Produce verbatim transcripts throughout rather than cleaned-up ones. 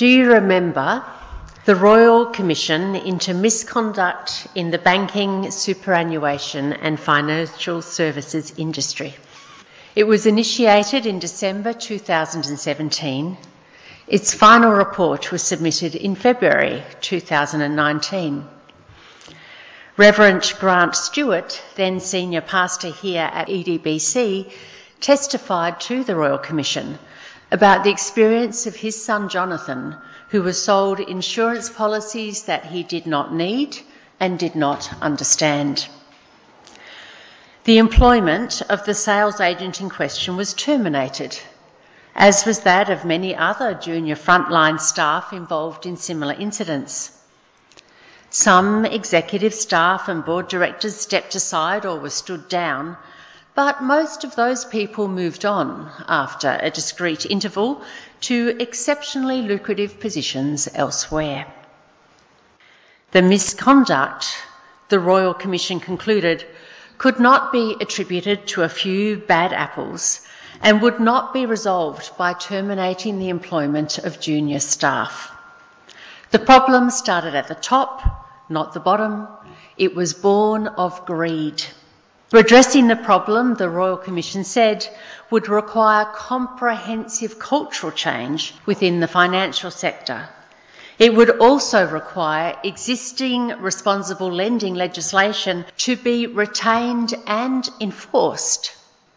Do you remember the Royal Commission into Misconduct in the Banking, Superannuation and Financial Services Industry? It was initiated in December two thousand seventeen. Its final report was submitted in February two thousand nineteen. Reverend Grant Stewart, then senior pastor here at E D B C, testified to the Royal Commission about the experience of his son Jonathan, who was sold insurance policies that he did not need and did not understand. The employment of the sales agent in question was terminated, as was that of many other junior frontline staff involved in similar incidents. Some executive staff and board directors stepped aside or were stood down, but most of those people moved on after a discreet interval to exceptionally lucrative positions elsewhere. The misconduct, the Royal Commission concluded, could not be attributed to a few bad apples and would not be resolved by terminating the employment of junior staff. The problem started at the top, not the bottom. It was born of greed. Redressing the problem, the Royal Commission said, would require comprehensive cultural change within the financial sector. It would also require existing responsible lending legislation to be retained and enforced.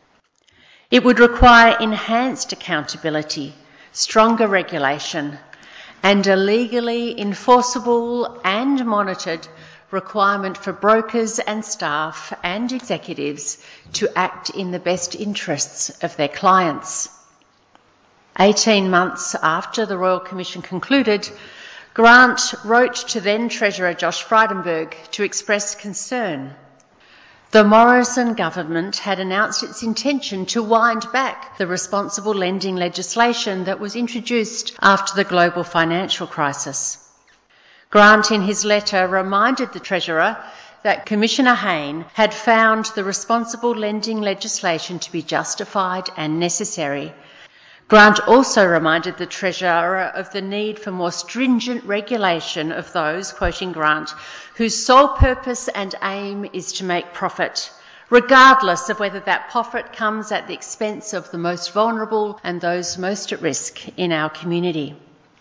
It would require enhanced accountability, stronger regulation, and a legally enforceable and monitored requirement for brokers and staff and executives to act in the best interests of their clients. Eighteen months after the Royal Commission concluded, Grant wrote to then Treasurer Josh Frydenberg to express concern. The Morrison government had announced its intention to wind back the responsible lending legislation that was introduced after the global financial crisis. Grant, in his letter, reminded the Treasurer that Commissioner Hayne had found the responsible lending legislation to be justified and necessary. Grant also reminded the Treasurer of the need for more stringent regulation of those, quoting Grant, whose sole purpose and aim is to make profit, regardless of whether that profit comes at the expense of the most vulnerable and those most at risk in our community.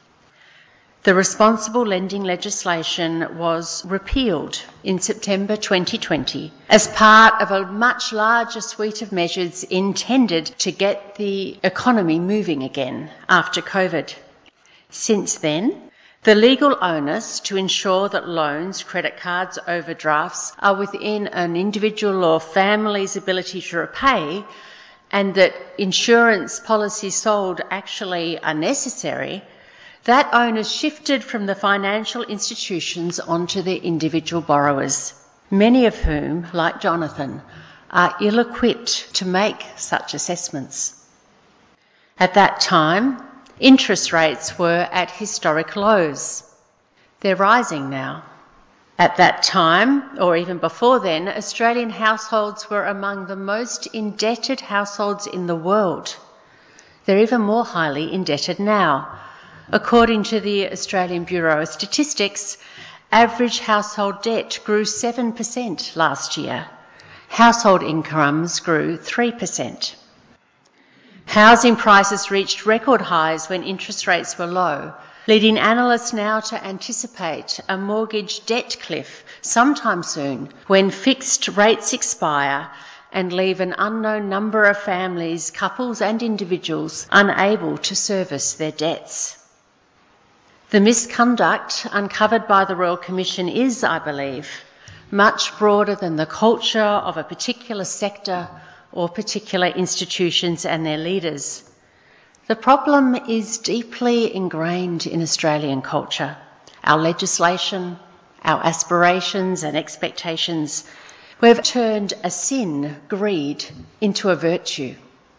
The responsible lending legislation was repealed in September twenty twenty as part of a much larger suite of measures intended to get the economy moving again after COVID. Since then, the legal onus to ensure that loans, credit cards, overdrafts are within an individual or family's ability to repay, and that insurance policies sold actually are necessary, that onus shifted from the financial institutions onto the individual borrowers, many of whom, like Jonathan, are ill-equipped to make such assessments. At that time, interest rates were at historic lows. They're rising now. At that time, or even before then, Australian households were among the most indebted households in the world. They're even more highly indebted now. According to the Australian Bureau of Statistics, average household debt grew seven percent last year. Household incomes grew three percent. Housing prices reached record highs when interest rates were low, leading analysts now to anticipate a mortgage debt cliff sometime soon when fixed rates expire and leave an unknown number of families, couples and individuals unable to service their debts. The misconduct uncovered by the Royal Commission is, I believe, much broader than the culture of a particular sector or particular institutions and their leaders. The problem is deeply ingrained in Australian culture, our legislation, our aspirations and expectations. We've turned a sin, greed, into a virtue.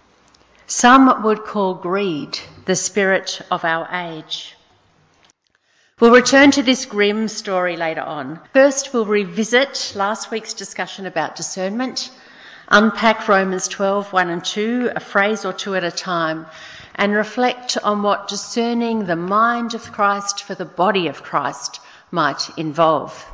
Some would call greed the spirit of our age. We'll return to this grim story later on. First, we'll revisit last week's discussion about discernment, unpack Romans twelve, one and two, a phrase or two at a time, and reflect on what discerning the mind of Christ for the body of Christ might involve.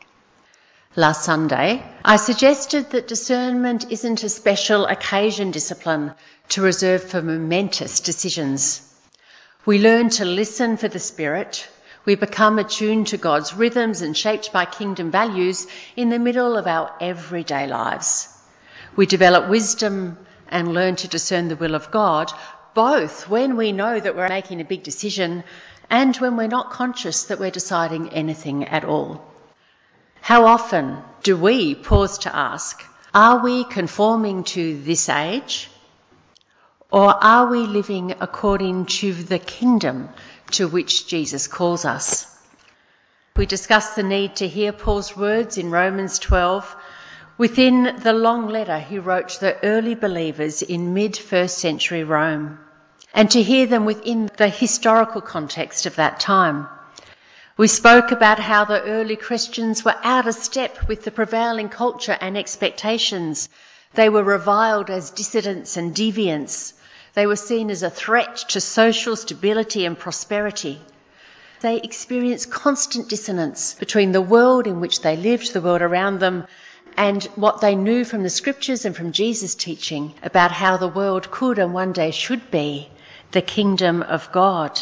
Last Sunday, I suggested that discernment isn't a special occasion discipline to reserve for momentous decisions. We learn to listen for the Spirit. We become attuned to God's rhythms and shaped by kingdom values in the middle of our everyday lives. We develop wisdom and learn to discern the will of God, both when we know that we're making a big decision and when we're not conscious that we're deciding anything at all. How often do we pause to ask, are we conforming to this age? Or are we living according to the kingdom to which Jesus calls us? We discussed the need to hear Paul's words in Romans twelve within the long letter he wrote to the early believers in mid-first century Rome, and to hear them within the historical context of that time. We spoke about how the early Christians were out of step with the prevailing culture and expectations. They were reviled as dissidents and deviants. They were seen as a threat to social stability and prosperity. They experienced constant dissonance between the world in which they lived, the world around them, and what they knew from the scriptures and from Jesus' teaching about how the world could and one day should be the kingdom of God.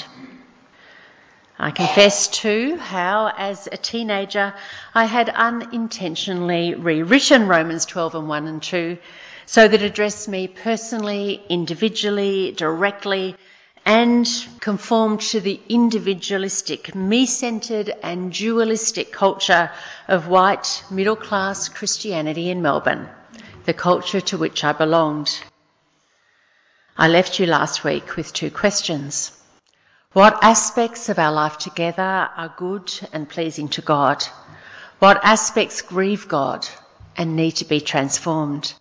I confess too how, as a teenager, I had unintentionally rewritten Romans twelve and one and two so that it addressed me personally, individually, directly, and conformed to the individualistic, me-centred and dualistic culture of white middle-class Christianity in Melbourne, the culture to which I belonged. I left you last week with two questions. What aspects of our life together are good and pleasing to God? What aspects grieve God and need to be transformed?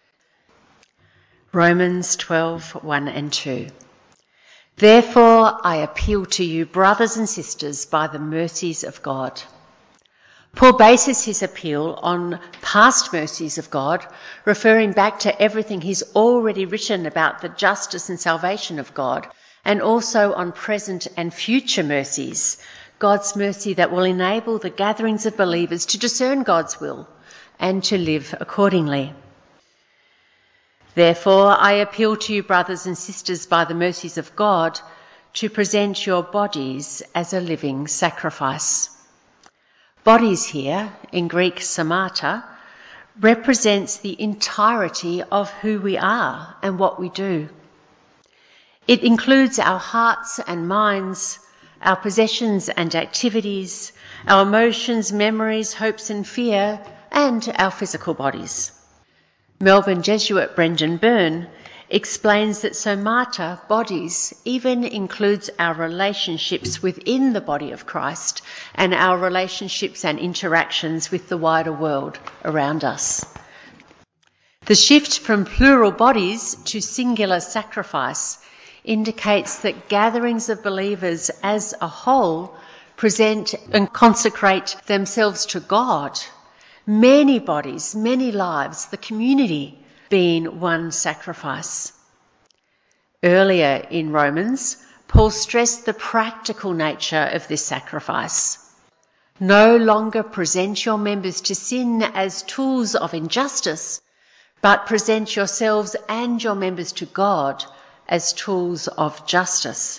Romans twelve, one and two. Therefore I appeal to you, brothers and sisters, by the mercies of God. Paul bases his appeal on past mercies of God, referring back to everything he's already written about the justice and salvation of God, and also on present and future mercies, God's mercy that will enable the gatherings of believers to discern God's will and to live accordingly. Therefore, I appeal to you, brothers and sisters, by the mercies of God, to present your bodies as a living sacrifice. Bodies here, in Greek somata, represents the entirety of who we are and what we do. It includes our hearts and minds, our possessions and activities, our emotions, memories, hopes and fear, and our physical bodies. Melbourne Jesuit Brendan Byrne explains that somata, bodies, even includes our relationships within the body of Christ and our relationships and interactions with the wider world around us. The shift from plural bodies to singular sacrifice indicates that gatherings of believers as a whole present and consecrate themselves to God. Many bodies, many lives, the community being one sacrifice. Earlier in Romans, Paul stressed the practical nature of this sacrifice. No longer present your members to sin as tools of injustice, but present yourselves and your members to God as tools of justice.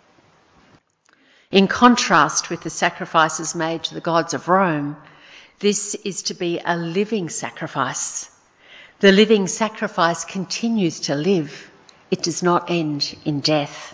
In contrast with the sacrifices made to the gods of Rome, this is to be a living sacrifice. The living sacrifice continues to live. It does not end in death.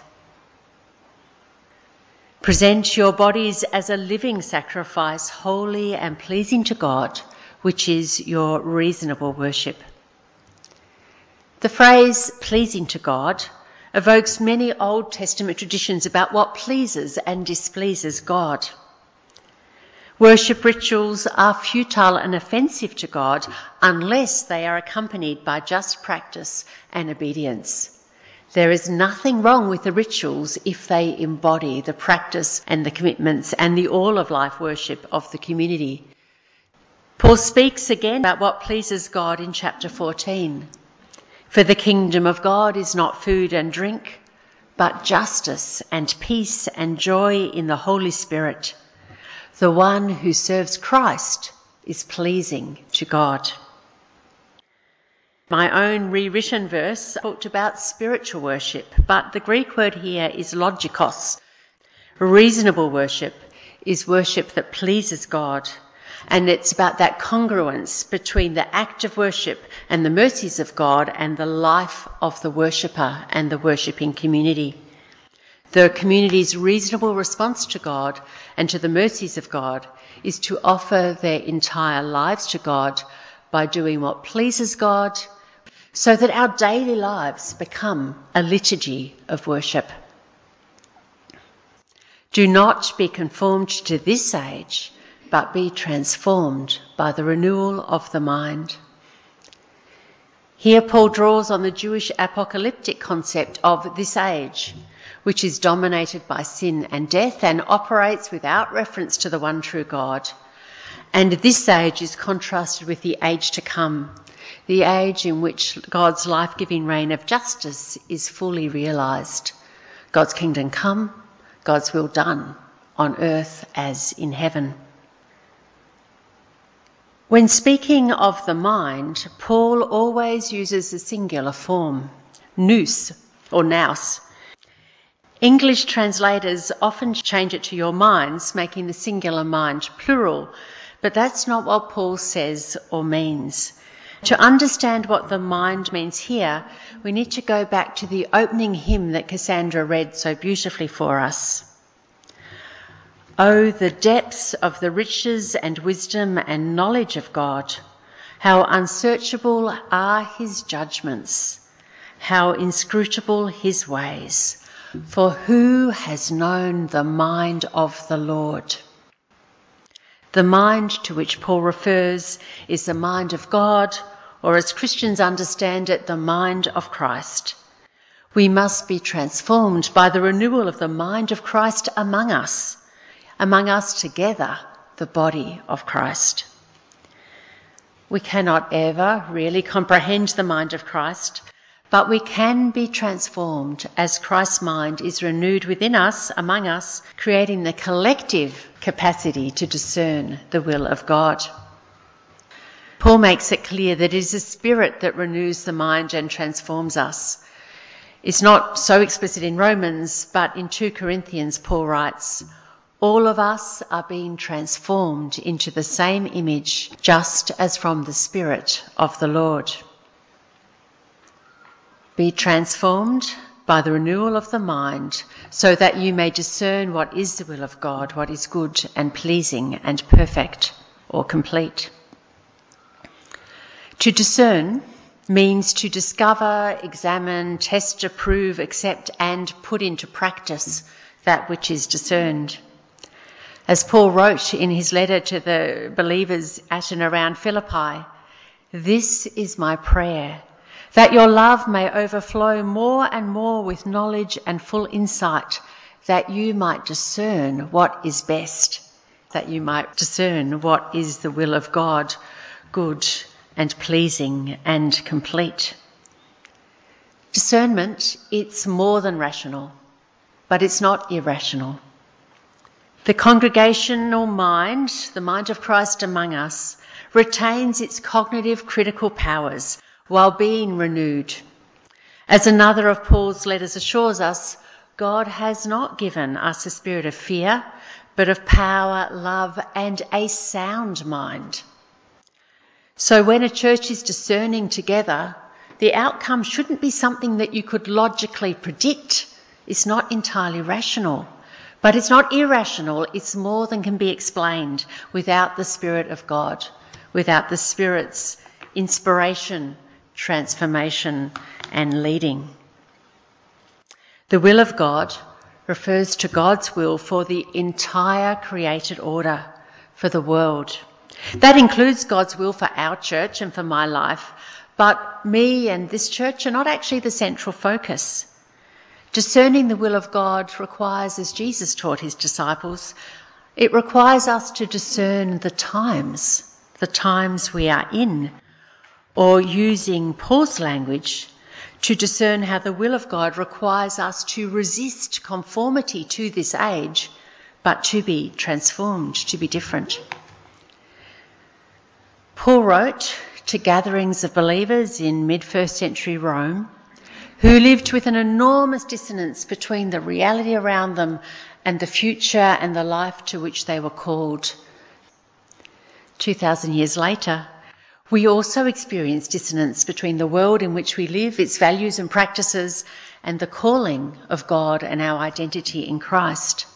Present your bodies as a living sacrifice, holy and pleasing to God, which is your reasonable worship. The phrase pleasing to God evokes many Old Testament traditions about what pleases and displeases God. Worship rituals are futile and offensive to God unless they are accompanied by just practice and obedience. There is nothing wrong with the rituals if they embody the practice and the commitments and the all-of-life worship of the community. Paul speaks again about what pleases God in chapter fourteen. For the kingdom of God is not food and drink, but justice and peace and joy in the Holy Spirit. The one who serves Christ is pleasing to God. My own rewritten verse talked about spiritual worship, but the Greek word here is logikos. Reasonable worship is worship that pleases God, and it's about that congruence between the act of worship and the mercies of God and the life of the worshipper and the worshipping community. The community's reasonable response to God and to the mercies of God is to offer their entire lives to God by doing what pleases God, so that our daily lives become a liturgy of worship. Do not be conformed to this age, but be transformed by the renewal of the mind. Here Paul draws on the Jewish apocalyptic concept of this age, which is dominated by sin and death and operates without reference to the one true God. And this age is contrasted with the age to come, the age in which God's life-giving reign of justice is fully realised. God's kingdom come, God's will done, on earth as in heaven. When speaking of the mind, Paul always uses a singular form, nous or nous. English translators often change it to your minds, making the singular mind plural, but that's not what Paul says or means. To understand what the mind means here, we need to go back to the opening hymn that Cassandra read so beautifully for us. Oh, the depths of the riches and wisdom and knowledge of God! How unsearchable are his judgments, how inscrutable his ways. For who has known the mind of the Lord? The mind to which Paul refers is the mind of God, or as Christians understand it, the mind of Christ. We must be transformed by the renewal of the mind of Christ among us, among us together, the body of Christ. We cannot ever really comprehend the mind of Christ, but we can be transformed as Christ's mind is renewed within us, among us, creating the collective capacity to discern the will of God. Paul makes it clear that it is the Spirit that renews the mind and transforms us. It's not so explicit in Romans, but in two Corinthians, Paul writes, all of us are being transformed into the same image, just as from the Spirit of the Lord. Be transformed by the renewal of the mind, so that you may discern what is the will of God, what is good and pleasing and perfect or complete. To discern means to discover, examine, test, approve, accept and put into practice that which is discerned. As Paul wrote in his letter to the believers at and around Philippi, this is my prayer, that your love may overflow more and more with knowledge and full insight, that you might discern what is best, that you might discern what is the will of God, good and pleasing and complete. Discernment, it's more than rational, but it's not irrational. The congregational mind, the mind of Christ among us, retains its cognitive critical powers while being renewed. As another of Paul's letters assures us, God has not given us a spirit of fear, but of power, love, and a sound mind. So when a church is discerning together, the outcome shouldn't be something that you could logically predict. It's not entirely rational, but it's not irrational. It's more than can be explained without the Spirit of God, without the Spirit's inspiration, transformation, and leading. The will of God refers to God's will for the entire created order, for the world. That includes God's will for our church and for my life, but me and this church are not actually the central focus. Discerning the will of God requires, as Jesus taught his disciples, it requires us to discern the times, the times we are in, or using Paul's language, to discern how the will of God requires us to resist conformity to this age, but to be transformed, to be different. Paul wrote to gatherings of believers in mid-first century Rome who lived with an enormous dissonance between the reality around them and the future and the life to which they were called. Two thousand years later, we also experience dissonance between the world in which we live, its values and practices, and the calling of God and our identity in Christ.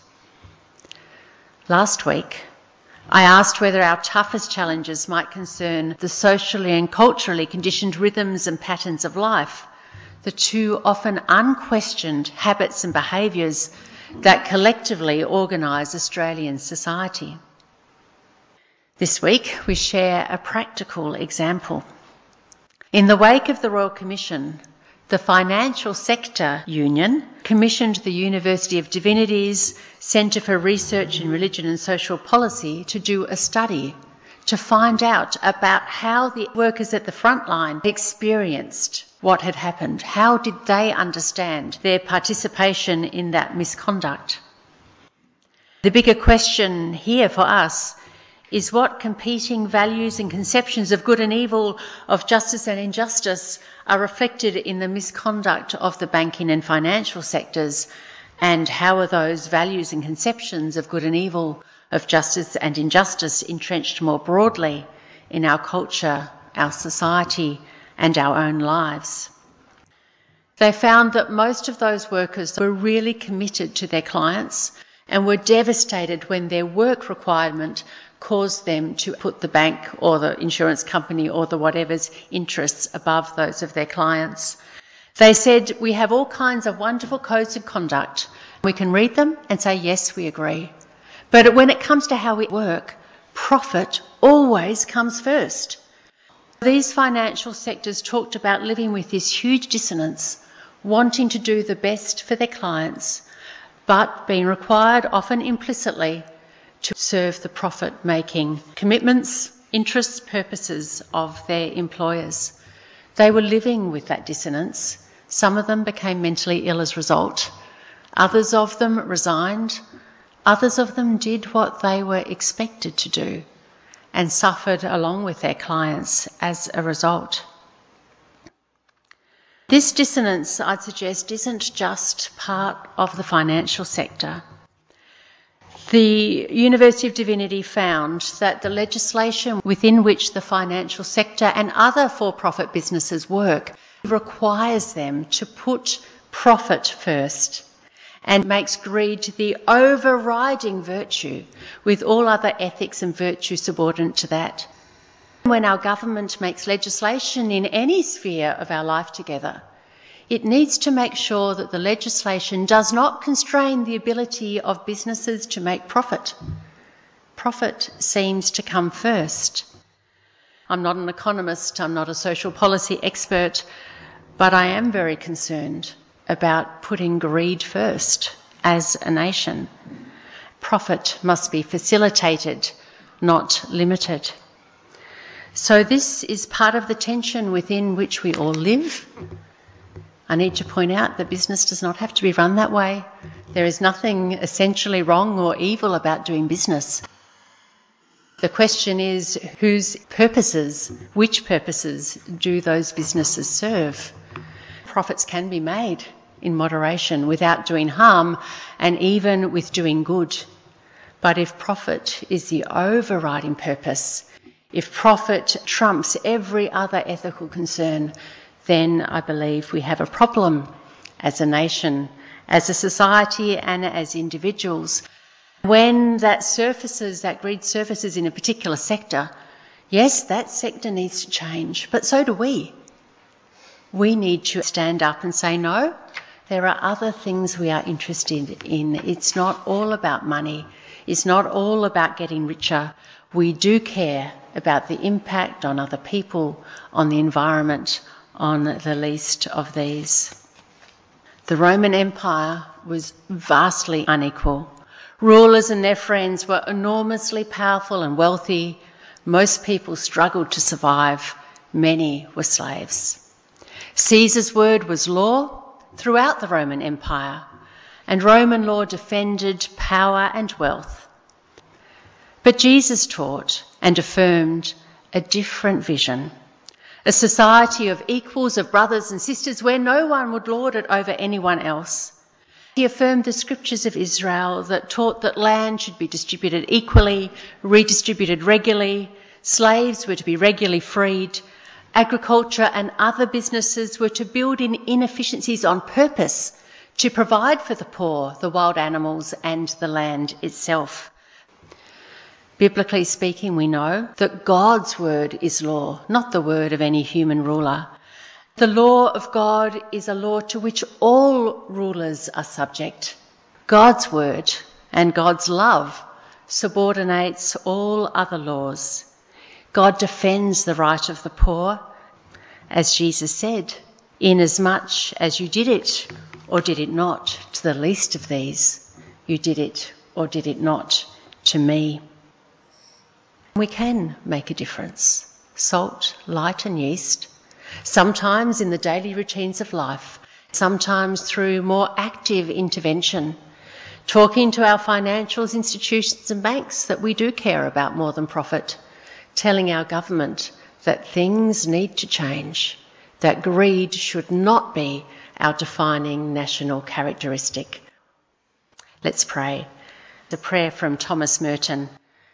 Last week, I asked whether our toughest challenges might concern the socially and culturally conditioned rhythms and patterns of life, the too often unquestioned habits and behaviours that collectively organise Australian society. This week, we share a practical example. In the wake of the Royal Commission, the Financial Sector Union commissioned the University of Divinity's Centre for Research in Religion and Social Policy to do a study to find out about how the workers at the front line experienced what had happened. How did they understand their participation in that misconduct? The bigger question here for us is what competing values and conceptions of good and evil, of justice and injustice are reflected in the misconduct of the banking and financial sectors, and how are those values and conceptions of good and evil, of justice and injustice entrenched more broadly in our culture, our society and our own lives. They found that most of those workers were really committed to their clients and were devastated when their work requirement caused them to put the bank or the insurance company or the whatever's interests above those of their clients. They said, we have all kinds of wonderful codes of conduct. We can read them and say, yes, we agree. But when it comes to how we work, profit always comes first. These financial sectors talked about living with this huge dissonance, wanting to do the best for their clients, but being required, often implicitly, to serve the profit-making commitments, interests, purposes of their employers. They were living with that dissonance. Some of them became mentally ill as a result. Others of them resigned. Others of them did what they were expected to do and suffered along with their clients as a result. This dissonance, I'd suggest, isn't just part of the financial sector. The University of Divinity found that the legislation within which the financial sector and other for-profit businesses work requires them to put profit first and makes greed the overriding virtue, with all other ethics and virtue subordinate to that. When our government makes legislation in any sphere of our life together, it needs to make sure that the legislation does not constrain the ability of businesses to make profit. Profit seems to come first. I'm not an economist, I'm not a social policy expert, but I am very concerned about putting greed first as a nation. Profit must be facilitated, not limited. So this is part of the tension within which we all live. I need to point out that business does not have to be run that way. There is nothing essentially wrong or evil about doing business. The question is, whose purposes, which purposes do those businesses serve? Profits can be made in moderation without doing harm and even with doing good. But if profit is the overriding purpose, if profit trumps every other ethical concern, then I believe we have a problem as a nation, as a society and as individuals. When that surfaces, that greed surfaces in a particular sector, yes, that sector needs to change, but so do we. We need to stand up and say, no, there are other things we are interested in. It's not all about money. It's not all about getting richer. We do care about the impact on other people, on the environment, on the least of these. The Roman Empire was vastly unequal. Rulers and their friends were enormously powerful and wealthy. Most people struggled to survive. Many were slaves. Caesar's word was law throughout the Roman Empire, and Roman law defended power and wealth. But Jesus taught and affirmed a different vision, a society of equals, of brothers and sisters, where no one would lord it over anyone else. He affirmed the scriptures of Israel that taught that land should be distributed equally, redistributed regularly, slaves were to be regularly freed, agriculture and other businesses were to build in inefficiencies on purpose to provide for the poor, the wild animals and the land itself. Biblically speaking, we know that God's word is law, not the word of any human ruler. The law of God is a law to which all rulers are subject. God's word and God's love subordinates all other laws. God defends the right of the poor, as Jesus said, inasmuch as you did it or did it not to the least of these, you did it or did it not to me. We can make a difference. Salt, light and yeast. Sometimes in the daily routines of life, sometimes through more active intervention, talking to our financial institutions and banks that we do care about more than profit, telling our government that things need to change, that greed should not be our defining national characteristic. Let's pray. The prayer from Thomas Merton.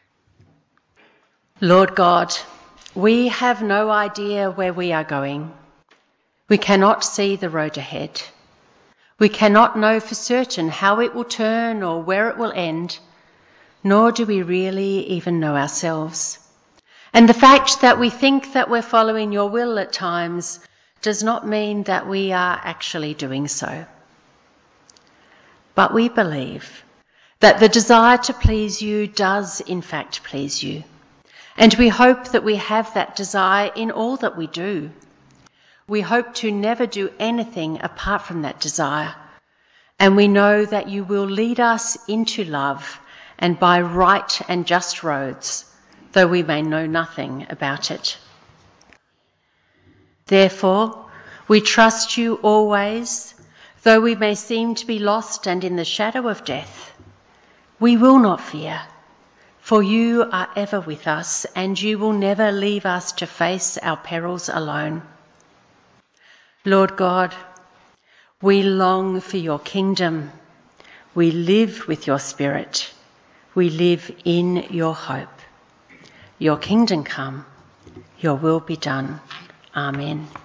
Lord God, we have no idea where we are going. We cannot see the road ahead. We cannot know for certain how it will turn or where it will end, nor do we really even know ourselves. And the fact that we think that we're following your will at times does not mean that we are actually doing so. But we believe that the desire to please you does in fact please you. And we hope that we have that desire in all that we do. We hope to never do anything apart from that desire. And we know that you will lead us into love and by right and just roads, though we may know nothing about it. Therefore, we trust you always, though we may seem to be lost and in the shadow of death. We will not fear. For you are ever with us, and you will never leave us to face our perils alone. Lord God, we long for your kingdom. We live with your Spirit. We live in your hope. Your kingdom come, your will be done. Amen.